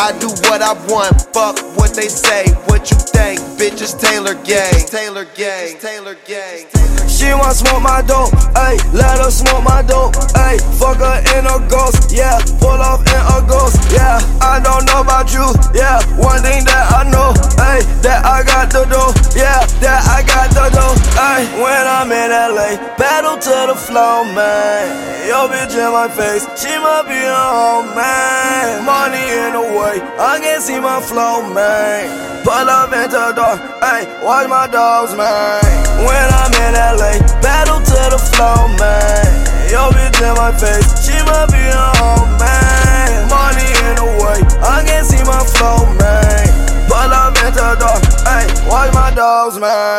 I do what I want, fuck what they say. What you think, bitches Taylor gang. Taylor gang, Taylor gang. She wanna smoke my dope, ayy, let her smoke my dope, ayy. Fuck her in a ghost, yeah, pull off in a ghost, yeah. I don't know about you, yeah, one thing that I know, ayy, that I got the dough, yeah, that I got the dough, ayy. When I'm in LA, pedal to the floor, man. Yo bitch in my face, she must be a home, man. Money in the way, I can see my flow, man. Pull up into the door, ayy, watch my dogs, man. When I'm in LA, pedal to the floor, man. Yo bitch in my face, she must be a home, man. Money in the way, I can see my flow, man. Pull up into the door, ayy, watch my dogs, man.